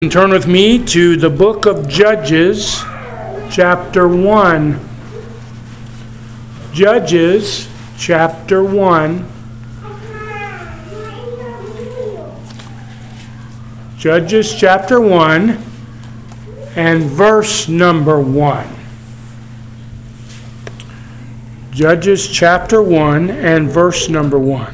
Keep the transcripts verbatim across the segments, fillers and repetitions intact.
Turn with me to the book of Judges, chapter one. Judges, chapter one. Judges, chapter one, and verse number one. Judges, chapter one, and verse number one.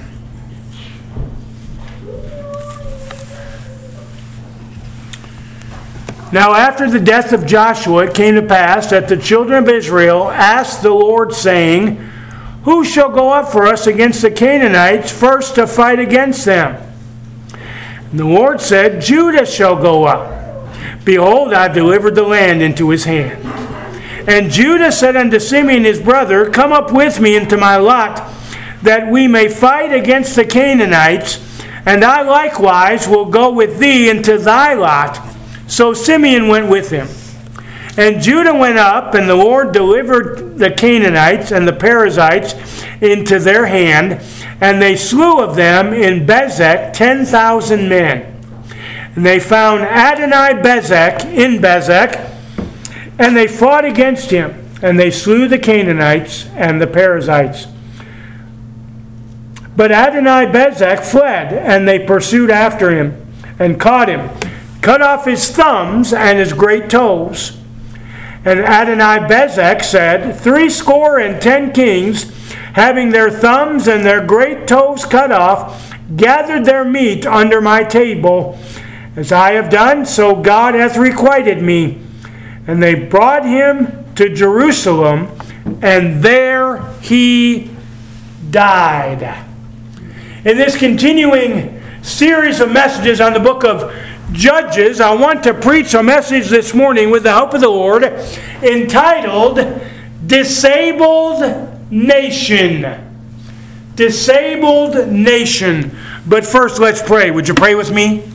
Now after the death of Joshua, it came to pass that the children of Israel asked the Lord, saying, Who shall go up for us against the Canaanites first to fight against them? And the Lord said, Judah shall go up. Behold, I have delivered the land into his hand. And Judah said unto Simeon his brother, Come up with me into my lot, that we may fight against the Canaanites, and I likewise will go with thee into thy lot. So Simeon went with him. And Judah went up, and the Lord delivered the Canaanites and the Perizzites into their hand, and they slew of them in Bezek ten thousand men. And they found Adoni-Bezek in Bezek, and they fought against him, and they slew the Canaanites and the Perizzites. But Adoni-Bezek fled, and they pursued after him, and caught him, cut off his thumbs and his great toes. And Adoni-Bezek said, Threescore and ten kings, having their thumbs and their great toes cut off, gathered their meat under my table. As I have done, so God hath requited me. And they brought him to Jerusalem, and there he died. In this continuing series of messages on the book of Judges, I want to preach a message this morning with the help of the Lord entitled Disabled Nation. Disabled Nation. But first, let's pray. Would you pray with me?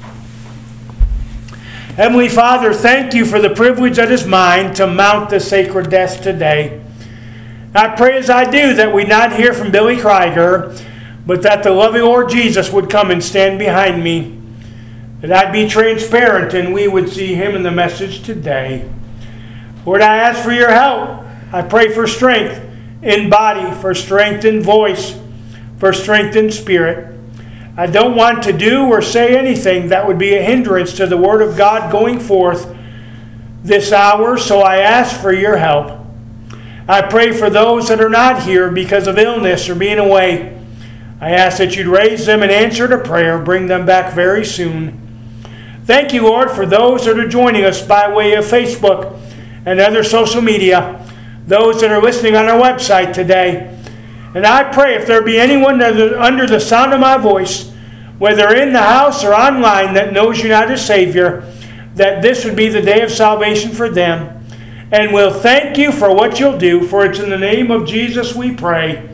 Heavenly Father, thank you for the privilege that is mine to mount the sacred desk today. I pray as I do that we not hear from Billy Krieger, but that the loving Lord Jesus would come and stand behind me. That I'd be transparent and we would see him in the message today. Lord, I ask for your help. I pray for strength in body, for strength in voice, for strength in spirit. I don't want to do or say anything that would be a hindrance to the Word of God going forth this hour, so I ask for your help. I pray for those that are not here because of illness or being away. I ask that you'd raise them and answer to prayer, bring them back very soon. Thank you, Lord, for those that are joining us by way of Facebook and other social media, those that are listening on our website today. And I pray if there be anyone under the sound of my voice, whether in the house or online, that knows you not as Savior, that this would be the day of salvation for them. And we'll thank you for what you'll do, for it's in the name of Jesus we pray.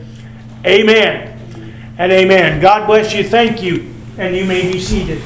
Amen and amen. God bless you. Thank you. And you may be seated.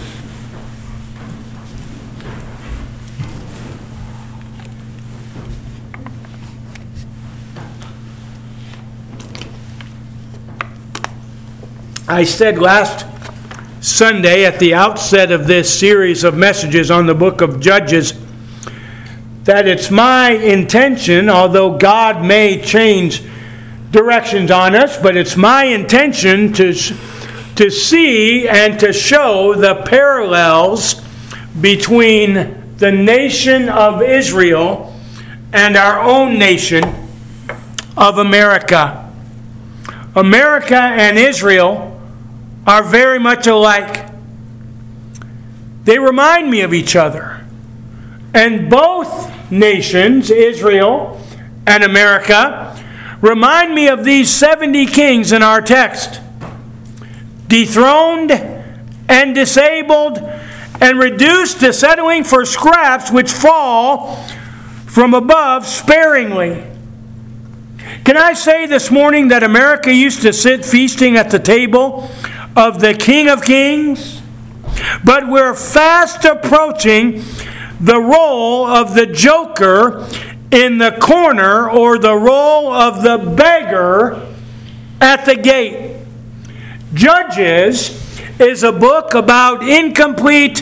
I said last Sunday at the outset of this series of messages on the book of Judges that it's my intention, although God may change directions on us, but it's my intention to, to see and to show the parallels between the nation of Israel and our own nation of America. America and Israel are very much alike. They remind me of each other. And both nations, Israel and America, remind me of these seventy kings in our text. Dethroned and disabled and reduced to settling for scraps which fall from above sparingly. Can I say this morning that America used to sit feasting at the table of the King of Kings? But we're fast approaching the role of the joker in the corner, or the role of the beggar at the gate. Judges is a book about incomplete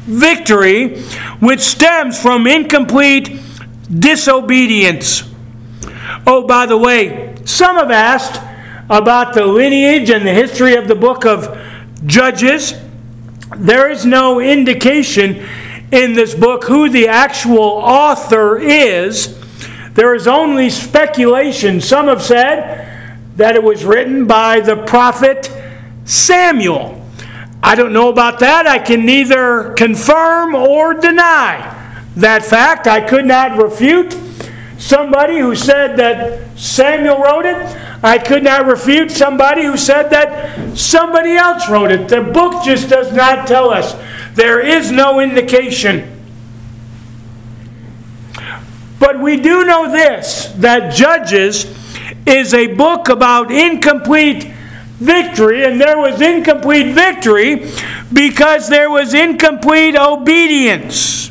victory, which stems from incomplete disobedience. Oh, by the way, some have asked about the lineage and the history of the book of Judges. There is no indication in this book who the actual author is. There is only speculation. Some have said that it was written by the prophet Samuel. I don't know about that. I can neither confirm or deny that fact. I could not refute somebody who said that Samuel wrote it. I could not refute somebody who said that somebody else wrote it. The book just does not tell us. There is no indication. But we do know this, that Judges is a book about incomplete victory, and there was incomplete victory because there was incomplete obedience.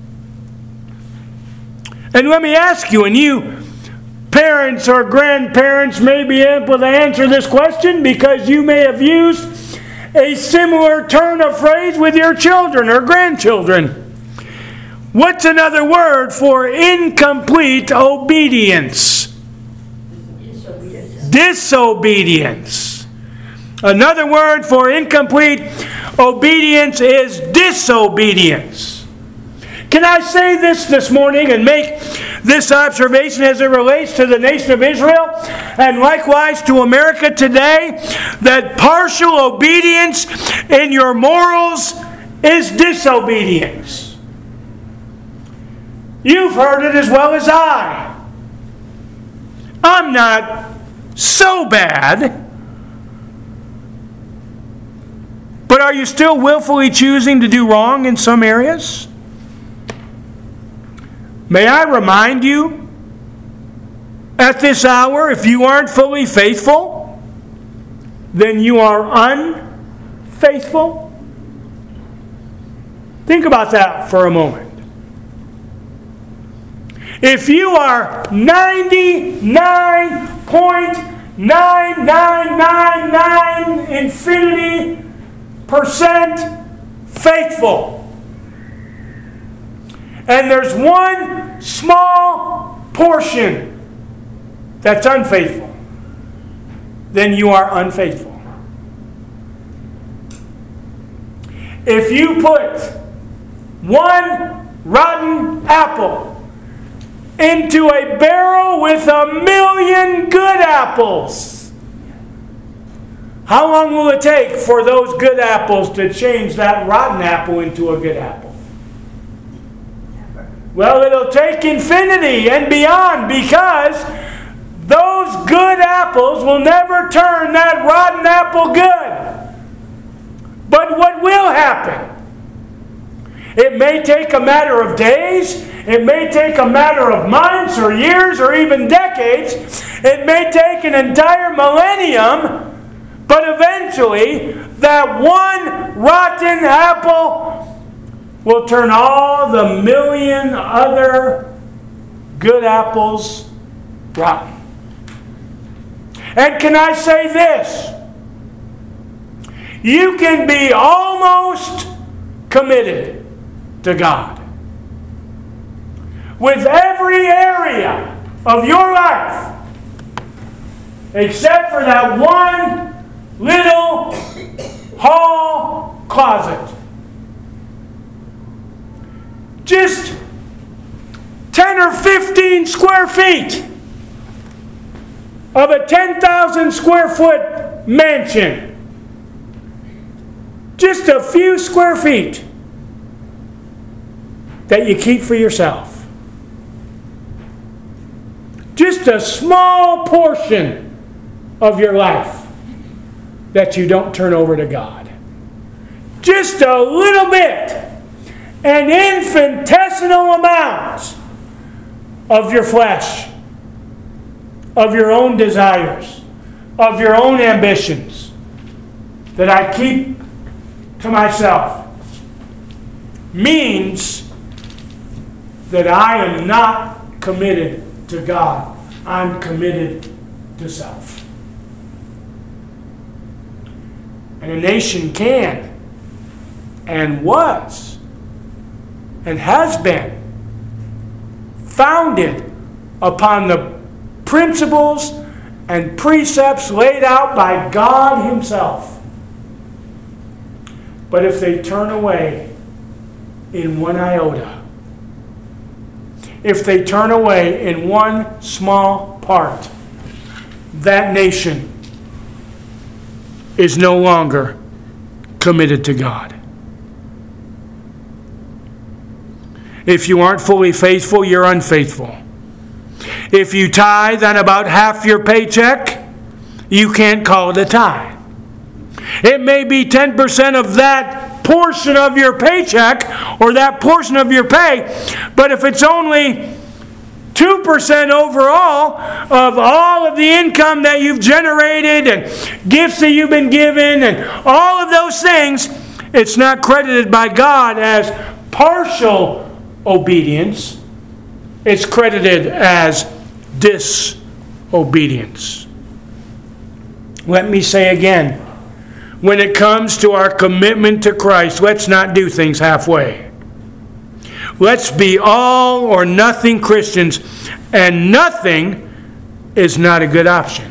And let me ask you, and you parents or grandparents may be able to answer this question because you may have used a similar turn of phrase with your children or grandchildren. What's another word for incomplete obedience? Disobedience. Disobedience. Another word for incomplete obedience is disobedience. Can I say this this morning and make this observation as it relates to the nation of Israel and likewise to America today, that partial obedience in your morals is disobedience? You've heard it as well as I. I'm not so bad. But are you still willfully choosing to do wrong in some areas? May I remind you, at this hour, if you aren't fully faithful, then you are unfaithful. Think about that for a moment. If you are ninety-nine point nine nine nine nine infinity percent faithful, and there's one small portion that's unfaithful, then you are unfaithful. If you put one rotten apple into a barrel with a million good apples, how long will it take for those good apples to change that rotten apple into a good apple? Well, it'll take infinity and beyond, because those good apples will never turn that rotten apple good. But what will happen? It may take a matter of days. It may take a matter of months or years or even decades. It may take an entire millennium. But eventually, that one rotten apple will turn all the million other good apples rotten. And can I say this? You can be almost committed to God with every area of your life except for that one little hall closet. Just ten or fifteen square feet of a ten thousand square foot mansion. Just a few square feet that you keep for yourself. Just a small portion of your life that you don't turn over to God. Just a little bit, an infinitesimal amount of your flesh, of your own desires, of your own ambitions that I keep to myself, means that I am not committed to God. I'm committed to self. And a nation can and was and has been founded upon the principles and precepts laid out by God Himself. But if they turn away in one iota, if they turn away in one small part, that nation is no longer committed to God. If you aren't fully faithful, you're unfaithful. If you tithe on about half your paycheck, you can't call it a tithe. It may be ten percent of that portion of your paycheck or that portion of your pay, but if it's only two percent overall of all of the income that you've generated and gifts that you've been given and all of those things, it's not credited by God as partial obedience. It's credited as disobedience. Let me say again, when it comes to our commitment to Christ, let's not do things halfway. Let's be all or nothing Christians, and nothing is not a good option.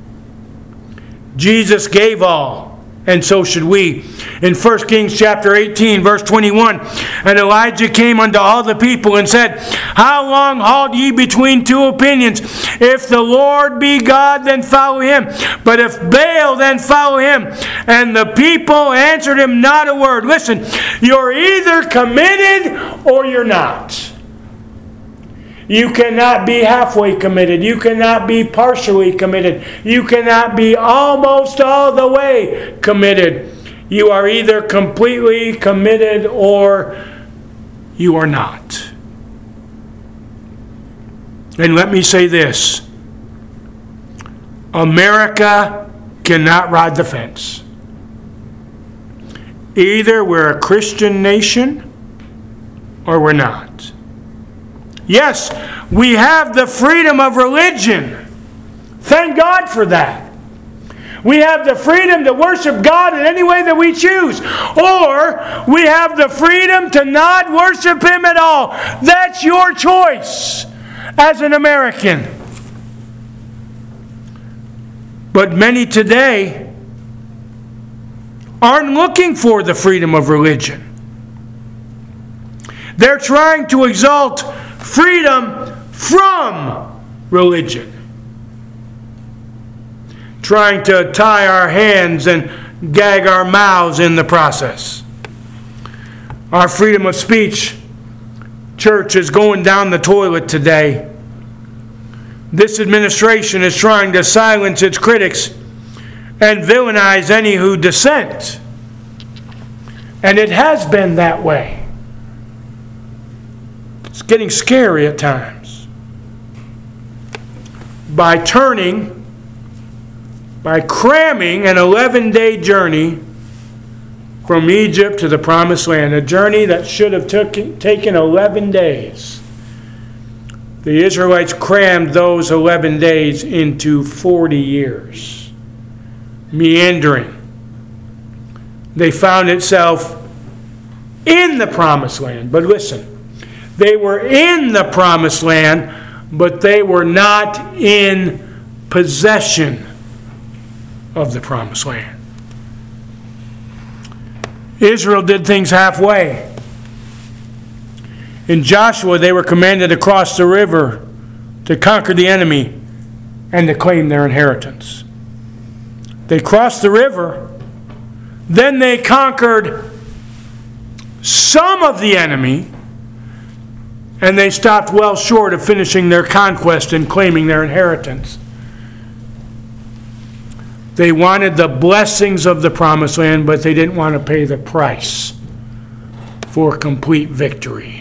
Jesus gave all, and so should we. In First Kings chapter eighteen, verse twenty-one, and Elijah came unto all the people and said, How long halt ye between two opinions? If the Lord be God, then follow Him. But if Baal, then follow him. And the people answered him not a word. Listen, you're either committed or you're not. You cannot be halfway committed. You cannot be partially committed. You cannot be almost all the way committed. You are either completely committed or you are not. And let me say this. America cannot ride the fence. Either we're a Christian nation or we're not. Yes, we have the freedom of religion. Thank God for that. We have the freedom to worship God in any way that we choose. Or we have the freedom to not worship Him at all. That's your choice as an American. But many today aren't looking for the freedom of religion. They're trying to exalt freedom from religion. Trying to tie our hands and gag our mouths in the process. Our freedom of speech, church, is going down the toilet today. This administration is trying to silence its critics and villainize any who dissent. And it has been that way. It's getting scary at times. By turning, by cramming an eleven-day journey from Egypt to the Promised Land, a journey that should have took, taken eleven days. The Israelites crammed those eleven days into forty years, meandering. They found itself in the Promised Land. But listen, they were in the Promised Land, but they were not in possession of the Promised Land. Israel did things halfway. In Joshua, they were commanded to cross the river to conquer the enemy and to claim their inheritance. They crossed the river, then they conquered some of the enemy, and they stopped well short of finishing their conquest and claiming their inheritance. They wanted the blessings of the Promised Land, but they didn't want to pay the price for complete victory.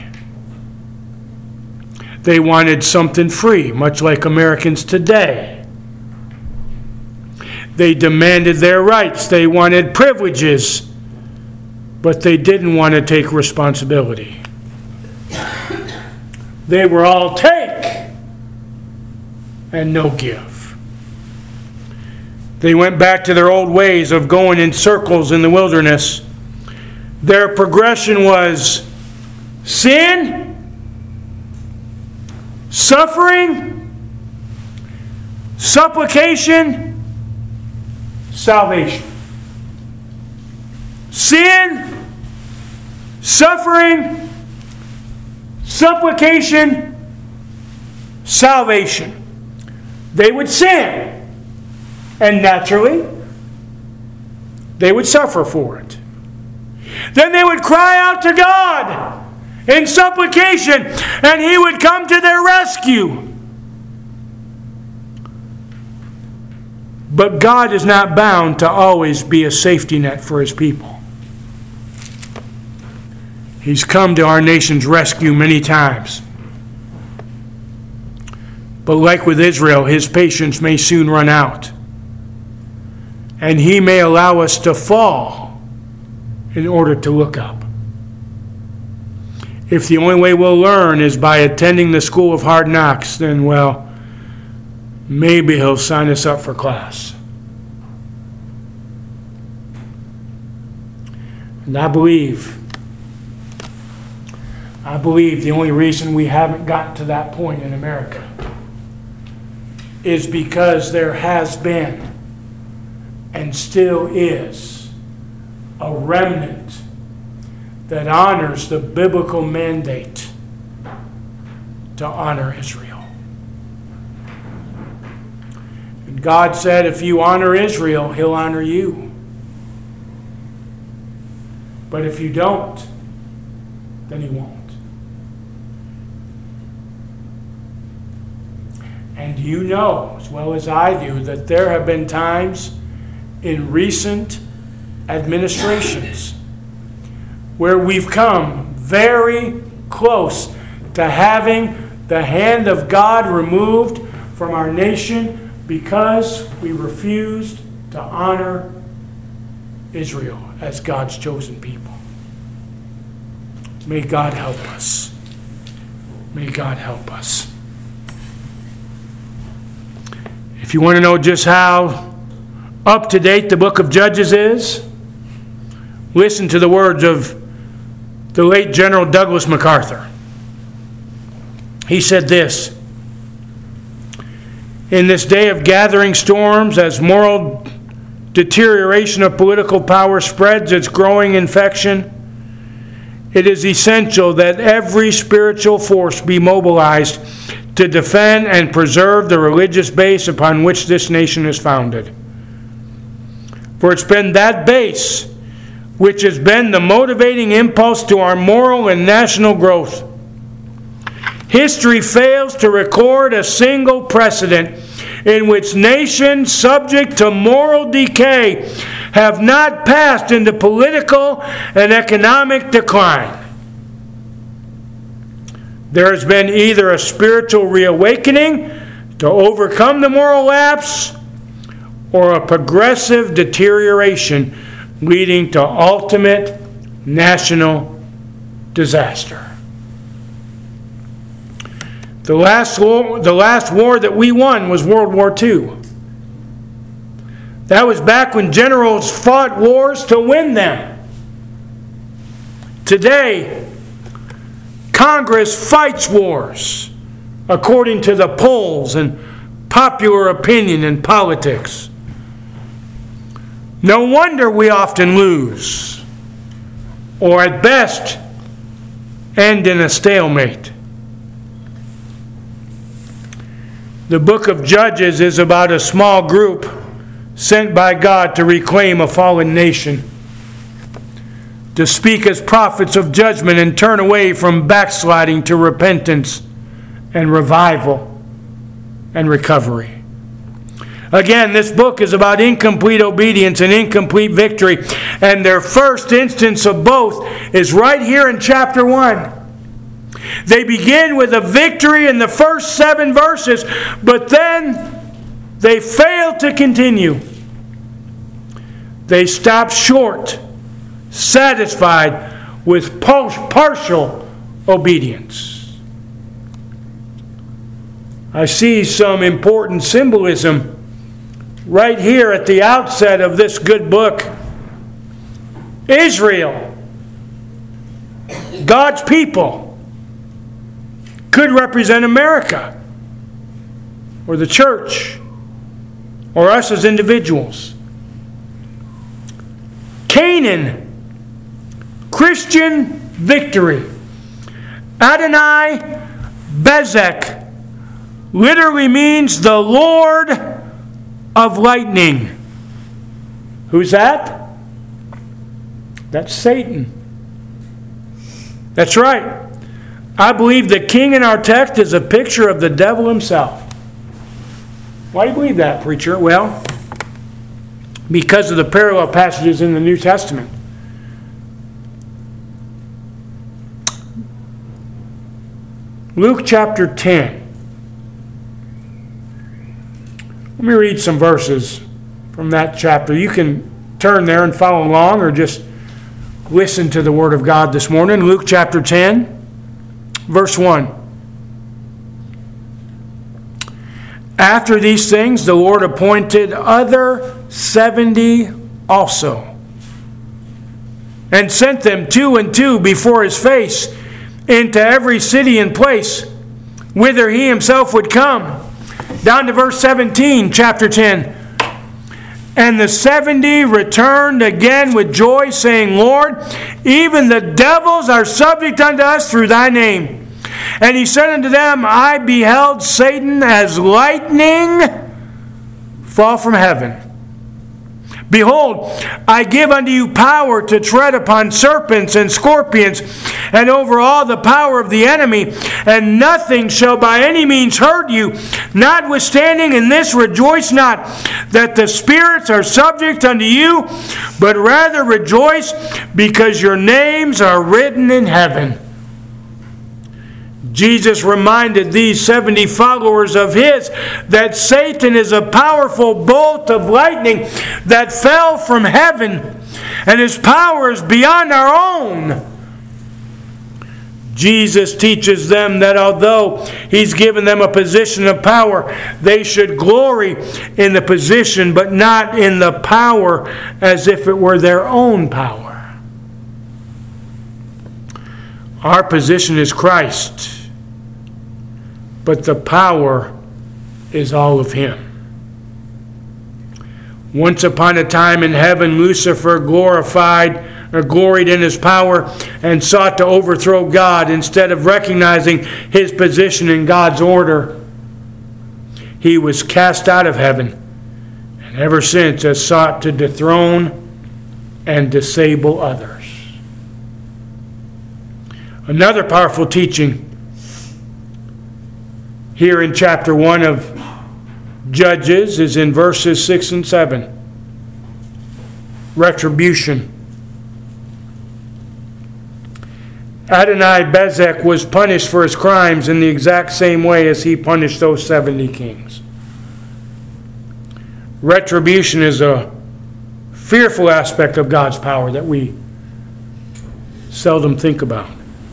They wanted something free, much like Americans today. They demanded their rights. They wanted privileges, but they didn't want to take responsibility. They were all take and no give. They went back to their old ways of going in circles in the wilderness. Their progression was sin, suffering, supplication, salvation. Sin, suffering, supplication, salvation. They would sin, and naturally, they would suffer for it. Then they would cry out to God in supplication, and He would come to their rescue. But God is not bound to always be a safety net for His people. He's come to our nation's rescue many times. But like with Israel, His patience may soon run out. And He may allow us to fall in order to look up. If the only way we'll learn is by attending the school of hard knocks, then, well, maybe He'll sign us up for class. And I believe, I believe the only reason we haven't gotten to that point in America is because there has been and still is a remnant that honors the biblical mandate to honor Israel. And God said, if you honor Israel, He'll honor you. But if you don't, then He won't. And you know, as well as I do, that there have been times in recent administrations where we've come very close to having the hand of God removed from our nation because we refused to honor Israel as God's chosen people. May God help us. May God help us. If you want to know just how up to date the book of Judges is, listen to the words of the late General Douglas MacArthur. He said this: in this day of gathering storms, as moral deterioration of political power spreads its growing infection, it is essential that every spiritual force be mobilized to defend and preserve the religious base upon which this nation is founded. For it's been that base which has been the motivating impulse to our moral and national growth. History fails to record a single precedent in which nations subject to moral decay have not passed into political and economic decline. There has been either a spiritual reawakening to overcome the moral lapse, or a progressive deterioration leading to ultimate national disaster. The last war, the last war that we won was World War Two. That was back when generals fought wars to win them. Today, Congress fights wars according to the polls and popular opinion in politics. No wonder we often lose, or at best, end in a stalemate. The book of Judges is about a small group sent by God to reclaim a fallen nation, to speak as prophets of judgment and turn away from backsliding to repentance and revival and recovery. Again, this book is about incomplete obedience and incomplete victory, and their first instance of both is right here in chapter one. They begin with a victory in the first seven verses, but then they fail to continue. They stop short, satisfied with partial obedience. I see some important symbolism right here at the outset of this good book. Israel, God's people, could represent America, or the church, or us as individuals. Canaan, Christian victory. Adonai Bezek literally means the Lord of lightning. Who's that? That's Satan. That's right. I believe the king in our text is a picture of the devil himself. Why do you believe that, preacher? Well, because of the parallel passages in the New Testament. Luke chapter ten. Let me read some verses from that chapter. You can turn there and follow along, or just listen to the Word of God this morning. Luke chapter ten, verse one. After these things, the Lord appointed other seventy also, and sent them two and two before his face into every city and place whither he himself would come. Down to verse seventeen, chapter ten. And the seventy returned again with joy, saying, Lord, even the devils are subject unto us through thy name. And he said unto them, I beheld Satan as lightning fall from heaven. Behold, I give unto you power to tread upon serpents and scorpions, and over all the power of the enemy, and nothing shall by any means hurt you. Notwithstanding, in this rejoice not that the spirits are subject unto you, but rather rejoice because your names are written in heaven. Jesus reminded these seventy followers of his that Satan is a powerful bolt of lightning that fell from heaven, and his power is beyond our own. Jesus teaches them that although he's given them a position of power, they should glory in the position, but not in the power as if it were their own power. Our position is Christ, but the power is all of him. Once upon a time in heaven, Lucifer glorified or gloried in his power and sought to overthrow God instead of recognizing his position in God's order. He was cast out of heaven, and ever since has sought to dethrone and disable others. Another powerful teaching here in chapter one of Judges is in verses six and seven. Retribution. Adonai Bezek was punished for his crimes in the exact same way as he punished those seventy kings. Retribution is a fearful aspect of God's power that we seldom think about.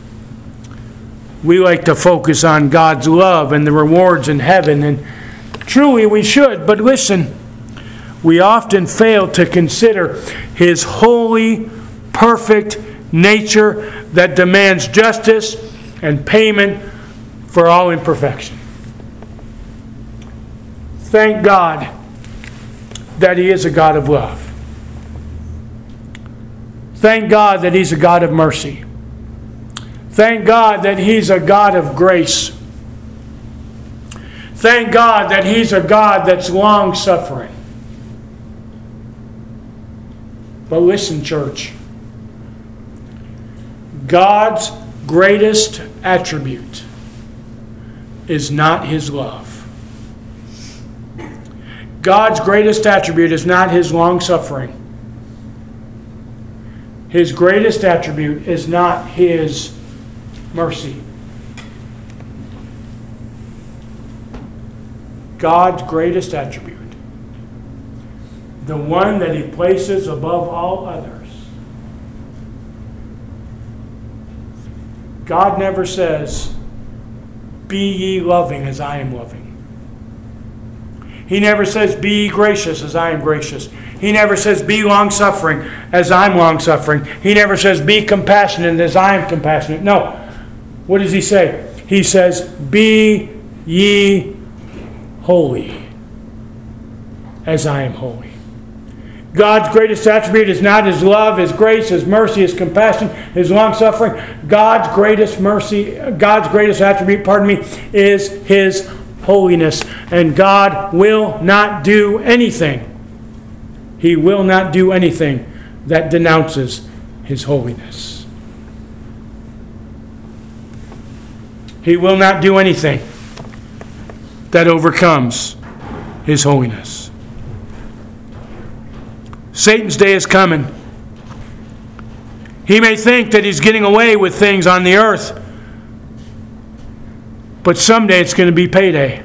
We like to focus on God's love and the rewards in heaven, and truly we should, but listen, we often fail to consider his holy, perfect nature that demands justice and payment for all imperfection. Thank God that he is a God of love. Thank God that he's a God of mercy. Thank God that he's a God of grace. Thank God that he's a God that's long-suffering. But listen, church. God's greatest attribute is not his love. God's greatest attribute is not his long-suffering. His greatest attribute is not his mercy. God's greatest attribute, the one that he places above all others. God never says, be ye loving as I am loving. He never says, be ye gracious as I am gracious. He never says, be long-suffering as I'm long-suffering. He never says, be compassionate as I am compassionate. No. What does he say? He says, be ye holy, as I am holy. God's greatest attribute is not His love, His grace, His mercy, His compassion, His long-suffering. God's greatest mercy, God's greatest attribute, pardon me, is His holiness. And God will not do anything. He will not do anything that denounces His holiness. He will not do anything that overcomes His holiness. Satan's day is coming. He may think that he's getting away with things on the earth, but someday it's going to be payday.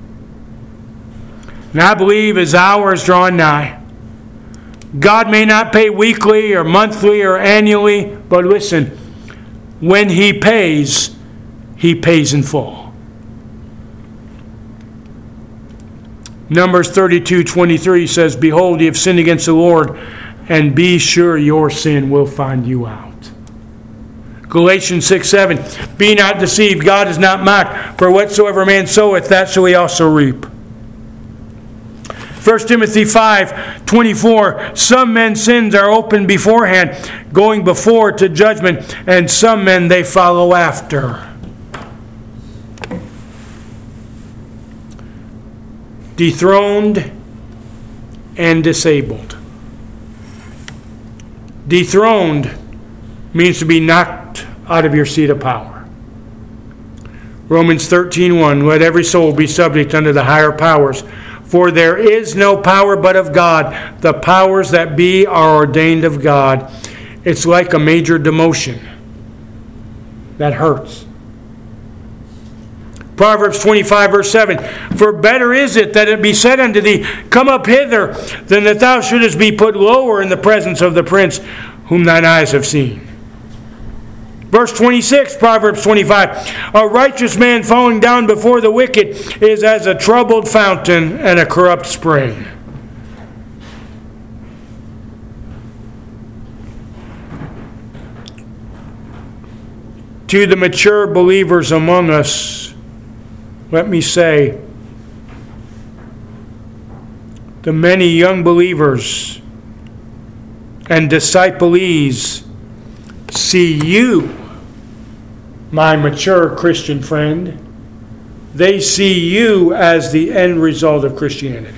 And I believe his hour is drawing nigh. God may not pay weekly or monthly or annually, but listen, when He pays, He pays in full. Numbers thirty-two twenty-three says, behold, ye have sinned against the Lord, and be sure your sin will find you out. Galatians six seven, be not deceived, God is not mocked, for whatsoever man soweth, that shall he also reap. First Timothy five twenty-four, some men's sins are open beforehand, going before to judgment, and some men they follow after. Dethroned and disabled. Dethroned means to be knocked out of your seat of power. Romans thirteen one, let every soul be subject unto the higher powers, for there is no power but of God. The powers that be are ordained of God. It's like a major demotion. That hurts. Proverbs twenty-five verse seven, for better is it that it be said unto thee, come up hither, than that thou shouldest be put lower in the presence of the prince whom thine eyes have seen. Verse twenty-six, Proverbs twenty-five, a righteous man falling down before the wicked is as a troubled fountain and a corrupt spring. To the mature believers among us, let me say, the many young believers and disciplees see you, my mature Christian friend. They see you as the end result of Christianity.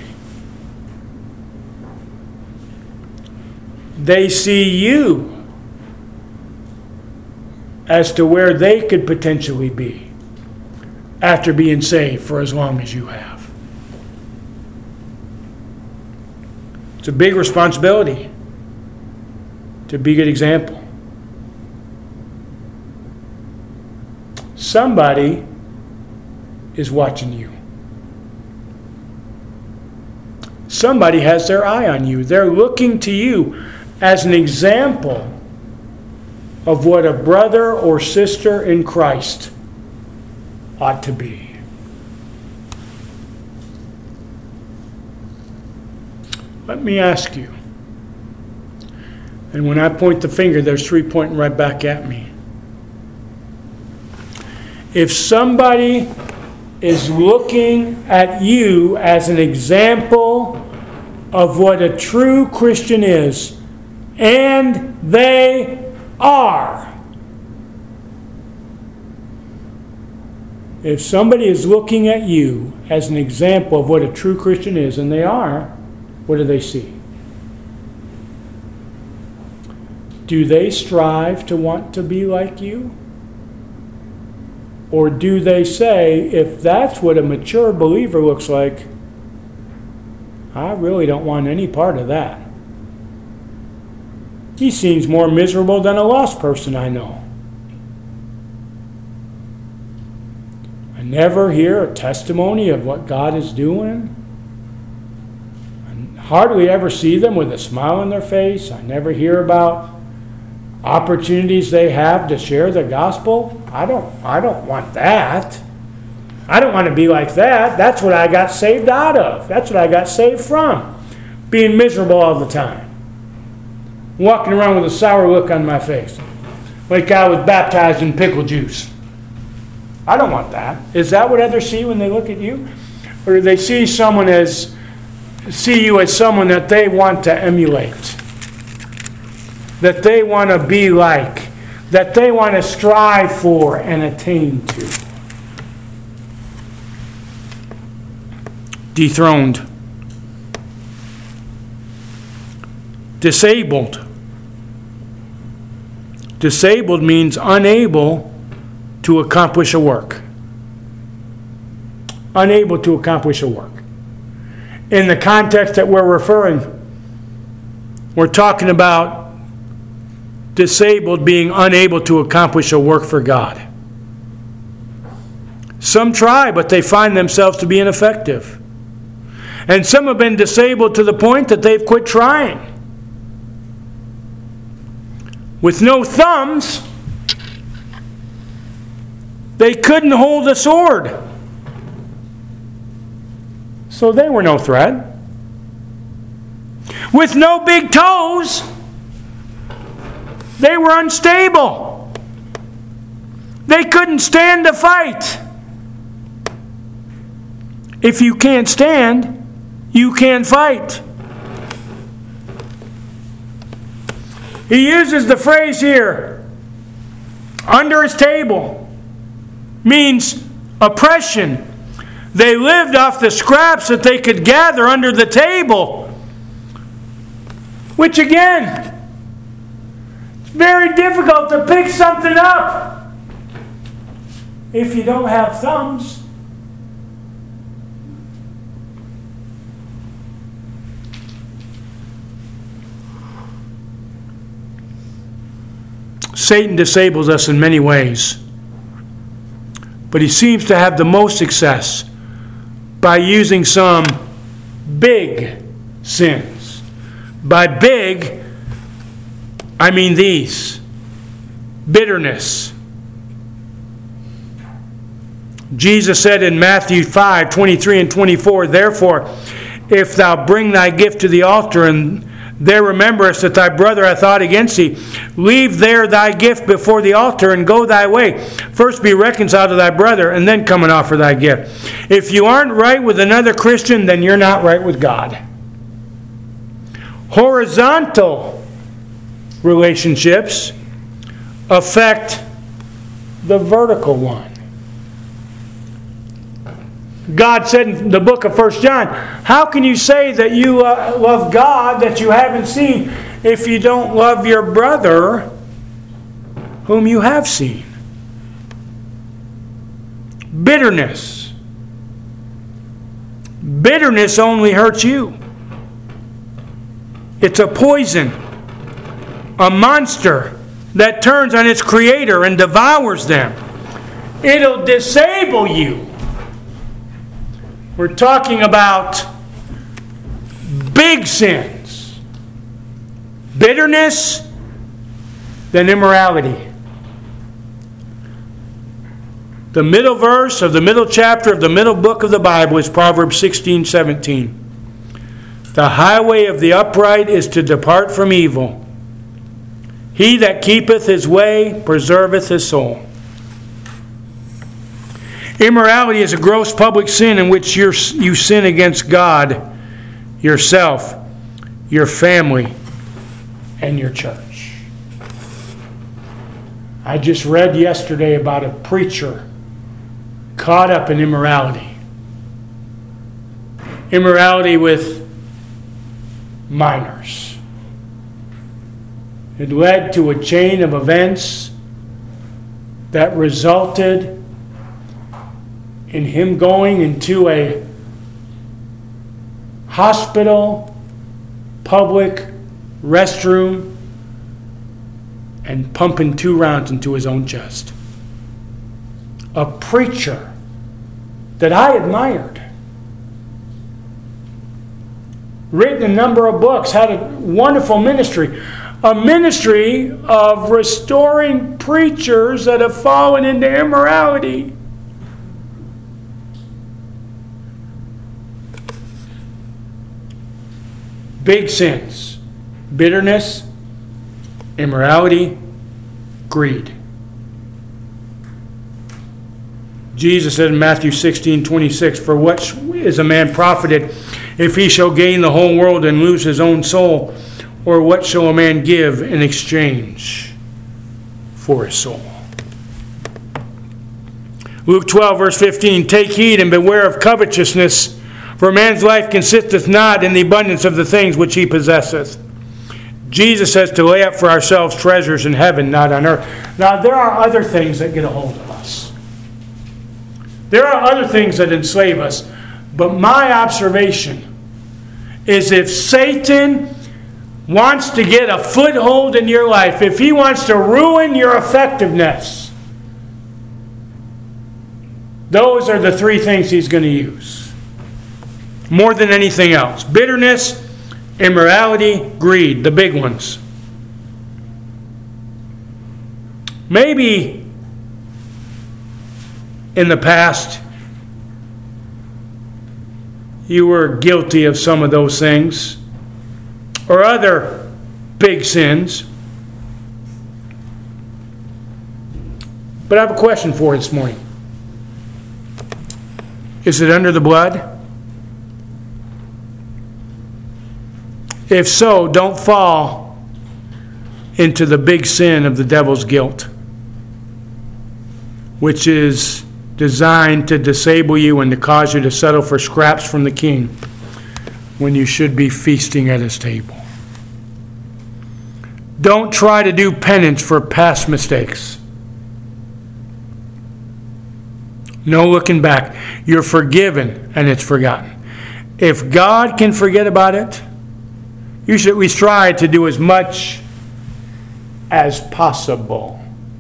They see you as to where they could potentially be after being saved for as long as you have. It's a big responsibility to be a good example. Somebody is watching you. Somebody has their eye on you. They're looking to you as an example of what a brother or sister in Christ ought to be. Let me ask you, and when I point the finger, there's three pointing right back at me. If somebody is looking at you as an example of what a true Christian is, and they are, if somebody is looking at you as an example of what a true Christian is, and they are, what do they see? Do they strive to want to be like you? Or do they say, if that's what a mature believer looks like, I really don't want any part of that. He seems more miserable than a lost person I know. I never hear a testimony of what God is doing. I hardly ever see them with a smile on their face. I never hear about opportunities they have to share the gospel. I don't, I don't want that. I don't want to be like that. That's what I got saved out of. That's what I got saved from. Being miserable all the time. Walking around with a sour look on my face. Like I was baptized in pickle juice. I don't want that. Is that what others see when they look at you? Or do they see someone as see you as someone that they want to emulate? That they want to be like? That they want to strive for and attain to? Dethroned. Disabled. Disabled means unable to accomplish a work. Unable to accomplish a work. In the context that we're referring, we're talking about disabled being unable to accomplish a work for God. Some try, but they find themselves to be ineffective. And some have been disabled to the point that they've quit trying. With no thumbs, they couldn't hold a sword. So they were no threat. With no big toes, they were unstable. They couldn't stand to fight. If you can't stand, you can't fight. He uses the phrase here, under his table, means oppression. They lived off the scraps that they could gather under the table. Which again, it's very difficult to pick something up if you don't have thumbs. Satan disables us in many ways, but he seems to have the most success by using some big sins. By big, I mean these. Bitterness. Jesus said in Matthew five, twenty-three and twenty-four, therefore, if thou bring thy gift to the altar, and there rememberest that thy brother hath aught against thee, leave there thy gift before the altar, and go thy way. First be reconciled to thy brother, and then come and offer thy gift. If you aren't right with another Christian, then you're not right with God. Horizontal relationships affect the vertical one. God said in the book of First John, how can you say that you uh, love God that you haven't seen if you don't love your brother whom you have seen? Bitterness. Bitterness only hurts you. It's a poison, a monster that turns on its creator and devours them. It'll disable you. We're talking about big sins. Bitterness, then immorality. The middle verse of the middle chapter of the middle book of the Bible is Proverbs sixteen seventeen. The highway of the upright is to depart from evil. He that keepeth his way preserveth his soul. Immorality is a gross public sin in which you're, you sin against God, yourself, your family, and your church. I just read yesterday about a preacher caught up in immorality. Immorality with minors. It led to a chain of events that resulted in him going into a hospital, public restroom, and pumping two rounds into his own chest. A preacher that I admired. Written a number of books, had a wonderful ministry. A ministry of restoring preachers that have fallen into immorality. Big sins. Bitterness, immorality, greed. Jesus said in Matthew sixteen twenty-six, "For what is a man profited if he shall gain the whole world and lose his own soul? Or what shall a man give in exchange for his soul?" Luke twelve, verse fifteen, "Take heed and beware of covetousness, for man's life consisteth not in the abundance of the things which he possesseth." Jesus says to lay up for ourselves treasures in heaven, not on earth. Now, there are other things that get a hold of us. There are other things that enslave us. But my observation is if Satan wants to get a foothold in your life, if he wants to ruin your effectiveness, those are the three things he's going to use. More than anything else. Bitterness, immorality, greed, the big ones. Maybe in the past you were guilty of some of those things or other big sins. But I have a question for you this morning. Is it under the blood? If so, don't fall into the big sin of the devil's guilt, which is designed to disable you and to cause you to settle for scraps from the king when you should be feasting at his table. Don't try to do penance for past mistakes. No looking back. You're forgiven and it's forgotten. If God can forget about it, you should at least try to do as much as possible.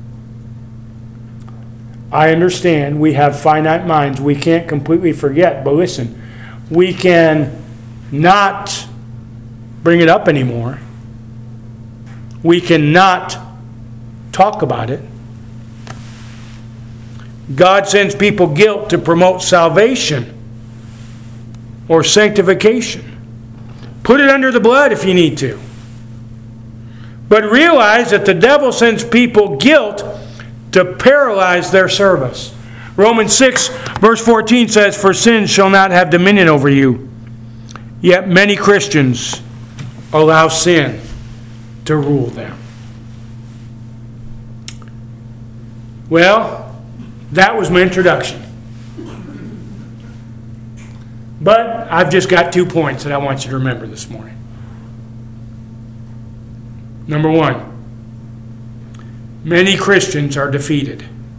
I understand we have finite minds. We can't completely forget. But listen, we can not bring it up anymore. We cannot talk about it. God sends people guilt to promote salvation or sanctification. Put it under the blood if you need to. But realize that the devil sends people guilt to paralyze their service. Romans six, verse fourteen says, "For sin shall not have dominion over you." Yet many Christians allow sin to rule them. Well, that was my introduction. But I've just got two points that I want you to remember this morning. Number one, many Christians are defeated.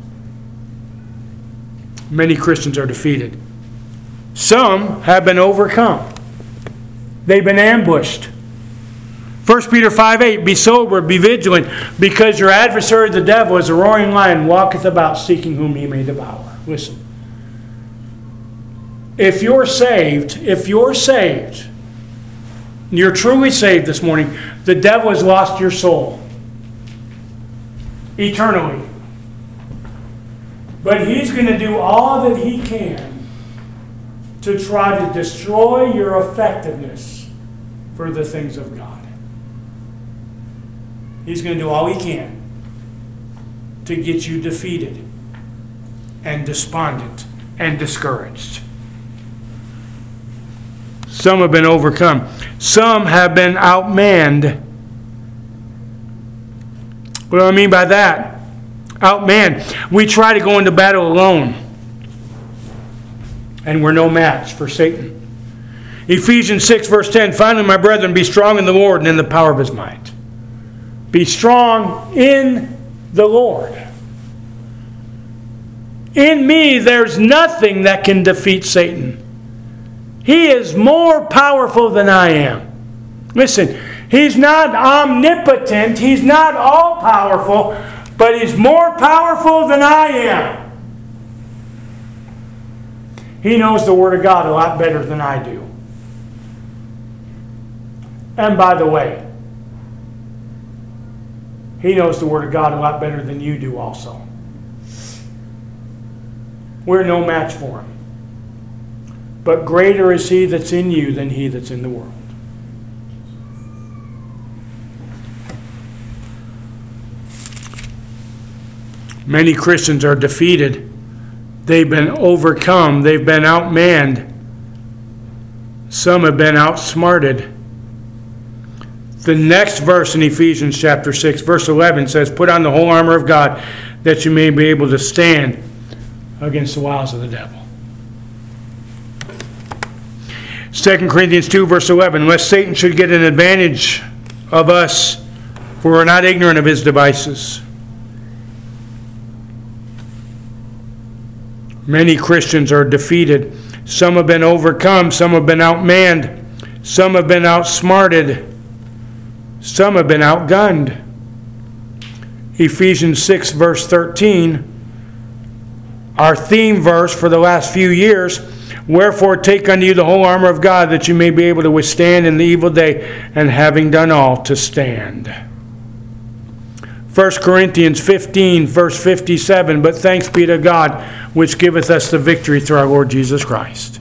Many Christians are defeated. Some have been overcome. They've been ambushed. First Peter five eight, "Be sober, be vigilant, because your adversary the devil is a roaring lion, walketh about seeking whom he may devour." Listen. If you're saved, if you're saved, you're truly saved this morning, the devil has lost your soul eternally. But he's going to do all that he can to try to destroy your effectiveness for the things of God. He's going to do all he can to get you defeated and despondent and discouraged. Some have been overcome. Some have been outmanned. What do I mean by that? Outmanned. We try to go into battle alone, and we're no match for Satan. Ephesians six, verse ten, "Finally, my brethren, be strong in the Lord and in the power of his might." Be strong in the Lord. In me, there's nothing that can defeat Satan. He is more powerful than I am. Listen, he's not omnipotent. He's not all-powerful, but he's more powerful than I am. He knows the Word of God a lot better than I do. And by the way, he knows the Word of God a lot better than you do also. We're no match for him. But greater is he that's in you than he that's in the world. Many Christians are defeated They've been overcome. They've been outmanned. Some have been outsmarted. The next verse in Ephesians chapter six, verse eleven says, put on the whole armor of God that you may be able to stand against the wiles of the devil. Second Corinthians two, verse eleven, lest Satan should get an advantage of us, for we're not ignorant of his devices. Many Christians are defeated. Some have been overcome. Some have been outmanned. Some have been outsmarted. Some have been outgunned. Ephesians six, verse thirteen, our theme verse for the last few years, wherefore take unto you the whole armor of God, that you may be able to withstand in the evil day, and having done all, to stand. First Corinthians fifteen, verse fifty-seven, but thanks be to God, which giveth us the victory through our Lord Jesus Christ.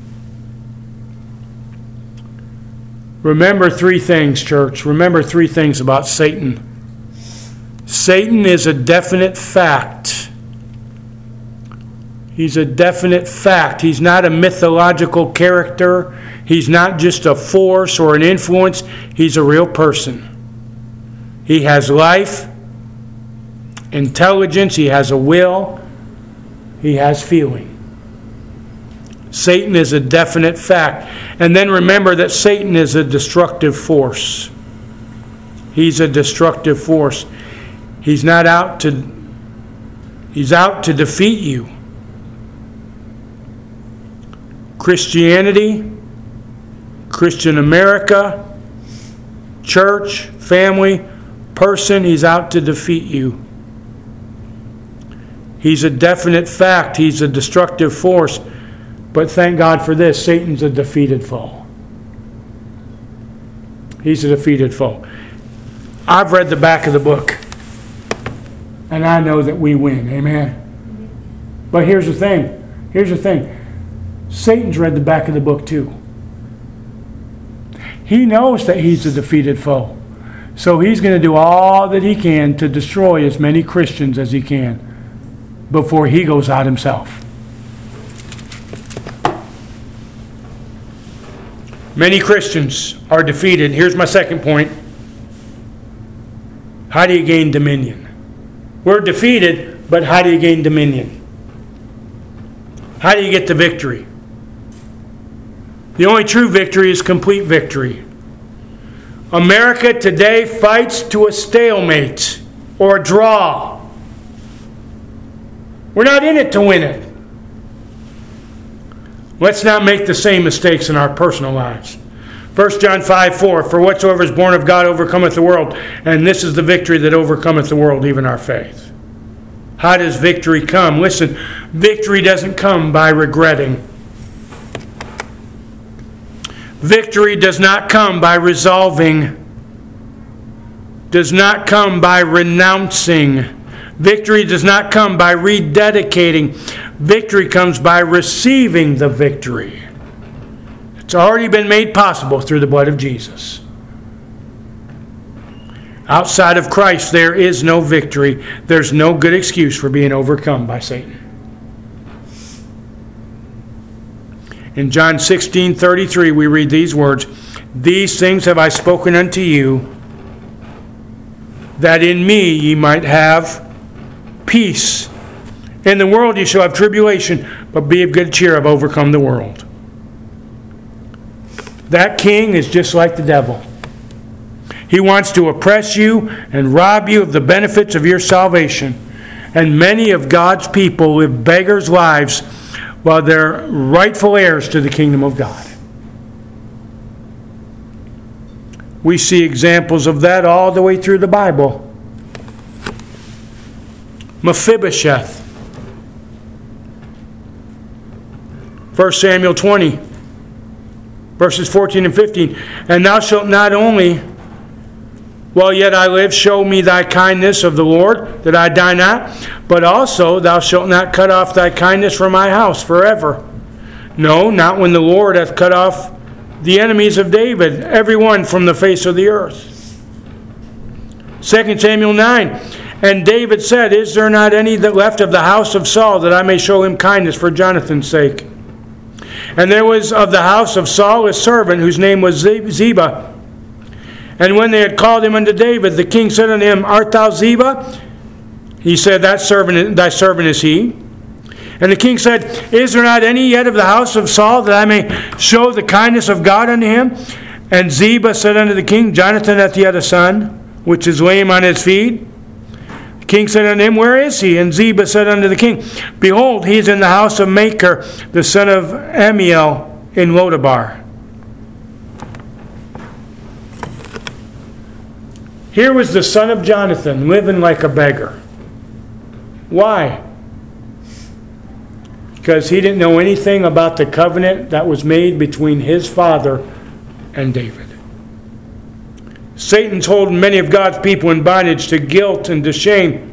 Remember three things, church. Remember three things about Satan. Satan is a definite fact. He's a definite fact. He's not a mythological character. He's not just a force or an influence. He's a real person. He has life, intelligence, he has a will, he has feeling. Satan is a definite fact. And then remember that Satan is a destructive force. He's a destructive force. He's not out to, he's out to defeat you. Christianity, Christian America, church, family, person, he's out to defeat you. He's a definite fact. He's a destructive force. But thank God for this, Satan's a defeated foe. He's a defeated foe. I've read the back of the book, and I know that we win. Amen? But here's the thing. Here's the thing. Satan's read the back of the book too. He knows that he's a defeated foe. So he's going to do all that he can to destroy as many Christians as he can before he goes out himself. Many Christians are defeated. Here's my second point. How do you gain dominion? We're defeated, but how do you gain dominion? How do you get the victory? The only true victory is complete victory. America today fights to a stalemate or a draw. We're not in it to win it. Let's not make the same mistakes in our personal lives. First John five four, for whatsoever is born of God overcometh the world, and this is the victory that overcometh the world, even our faith. How does victory come? Listen, victory doesn't come by regretting. Victory does not come by resolving. Does not come by renouncing. Victory does not come by rededicating. Victory comes by receiving the victory. It's already been made possible through the blood of Jesus. Outside of Christ, there is no victory. There's no good excuse for being overcome by Satan. In John sixteen thirty-three, we read these words, these things have I spoken unto you, that in me ye might have peace. In the world ye shall have tribulation, but be of good cheer, I've overcome the world. That king is just like the devil. He wants to oppress you and rob you of the benefits of your salvation. And many of God's people live beggars' lives while they're rightful heirs to the kingdom of God. We see examples of that all the way through the Bible. Mephibosheth. First Samuel twenty, verses fourteen and fifteen. And thou shalt not only, while yet I live, show me thy kindness of the Lord, that I die not, but also thou shalt not cut off thy kindness from my house forever. No, not when the Lord hath cut off the enemies of David, every one from the face of the earth. Second Samuel nine. And David said, Is there not any that left of the house of Saul, that I may show him kindness for Jonathan's sake? And there was of the house of Saul a servant, whose name was Ziba. And when they had called him unto David, the king said unto him, Art thou Ziba? He said, That servant, thy servant is he. And the king said, Is there not any yet of the house of Saul, that I may show the kindness of God unto him? And Ziba said unto the king, Jonathan hath yet a son, which is lame on his feet. The king said unto him, Where is he? And Ziba said unto the king, Behold, he is in the house of Machir, the son of Ammiel, in Lodabar. Here was the son of Jonathan living like a beggar. Why? Because he didn't know anything about the covenant that was made between his father and David. Satan's holding many of God's people in bondage to guilt and to shame,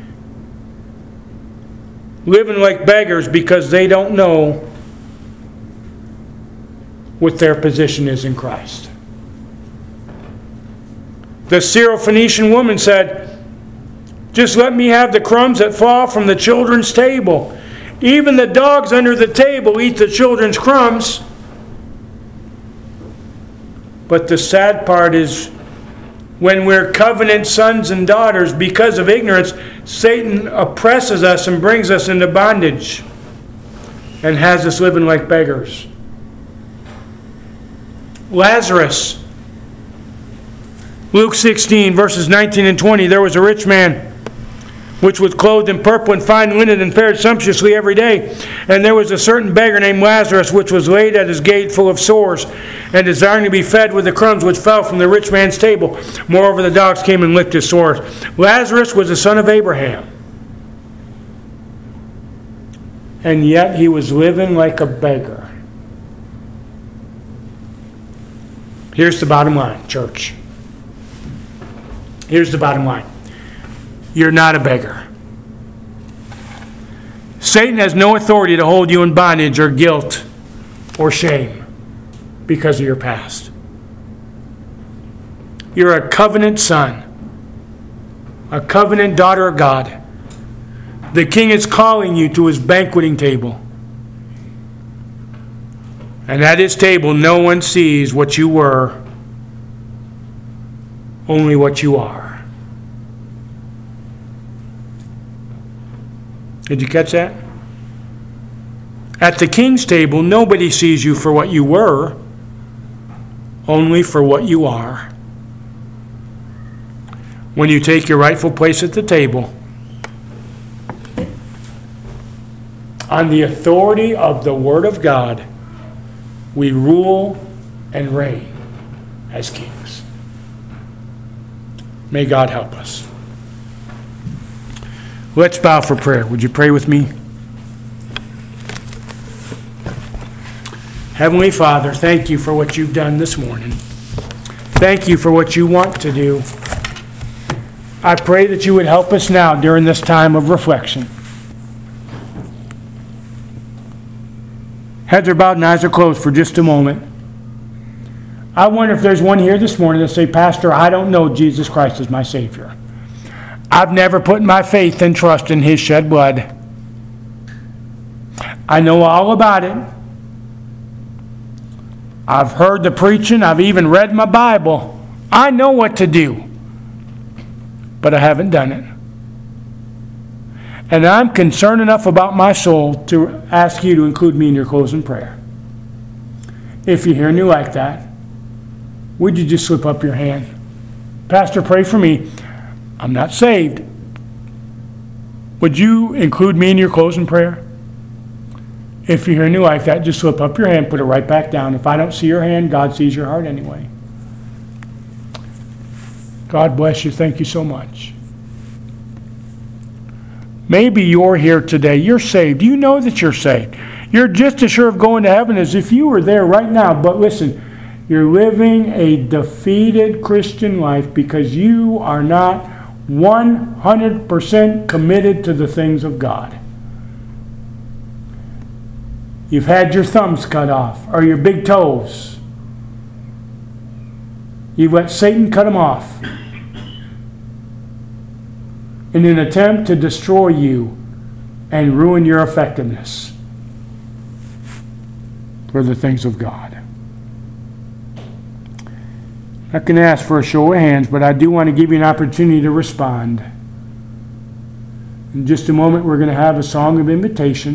living like beggars because they don't know what their position is in Christ. The Syrophoenician woman said, Just let me have the crumbs that fall from the children's table. Even the dogs under the table eat the children's crumbs. But the sad part is, when we're covenant sons and daughters, because of ignorance, Satan oppresses us and brings us into bondage and has us living like beggars. Lazarus. Luke sixteen, verses nineteen and twenty. There was a rich man, which was clothed in purple and fine linen, and fared sumptuously every day. And there was a certain beggar named Lazarus, which was laid at his gate full of sores, and desiring to be fed with the crumbs which fell from the rich man's table. Moreover, the dogs came and licked his sores. Lazarus was the son of Abraham. And yet he was living like a beggar. Here's the bottom line, church. Here's the bottom line. You're not a beggar. Satan has no authority to hold you in bondage or guilt or shame because of your past. You're a covenant son, a covenant daughter of God. The King is calling you to his banqueting table. And at his table, no one sees what you were, only what you are. Did you catch that? At the King's table, nobody sees you for what you were, only for what you are. When you take your rightful place at the table, on the authority of the Word of God, we rule and reign as kings. May God help us. Let's bow for prayer. Would you pray with me? Heavenly Father, thank you for what you've done this morning. Thank you for what you want to do. I pray that you would help us now during this time of reflection. Heads are bowed and eyes are closed for just a moment. I wonder if there's one here this morning that say, Pastor, I don't know Jesus Christ as my Savior. I've never put my faith and trust in his shed blood. I know all about it. I've heard the preaching. I've even read my Bible. I know what to do. But I haven't done it. And I'm concerned enough about my soul to ask you to include me in your closing prayer. If you're here new like that, would you just slip up your hand? Pastor, pray for me. I'm not saved. Would you include me in your closing prayer? If you're here new like that, just slip up your hand, put it right back down. If I don't see your hand, God sees your heart anyway. God bless you. Thank you so much. Maybe you're here today. You're saved. You know that you're saved. You're just as sure of going to heaven as if you were there right now. But listen, you're living a defeated Christian life because you are not one hundred percent committed to the things of God. You've had your thumbs cut off or your big toes. You've let Satan cut them off. in an attempt to destroy you and ruin your effectiveness for the things of God. I can ask for a show of hands, but I do want to give you an opportunity to respond. In just a moment, we're going to have a song of invitation.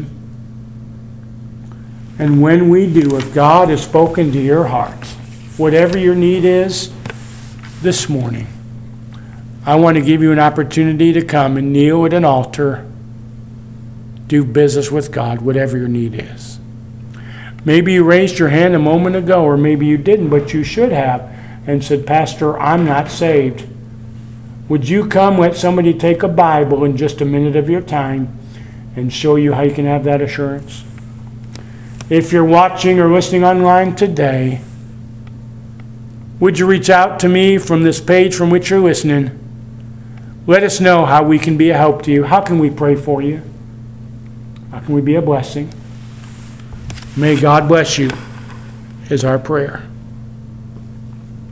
And when we do, if God has spoken to your heart, whatever your need is this morning, I want to give you an opportunity to come and kneel at an altar, do business with God, whatever your need is. Maybe you raised your hand a moment ago, or maybe you didn't, but you should have, and said, Pastor, I'm not saved. Would you come, let somebody take a Bible in just a minute of your time and show you how you can have that assurance? If you're watching or listening online today, would you reach out to me from this page from which you're listening? Let us know how we can be a help to you. How can we pray for you? How can we be a blessing? May God bless you is our prayer.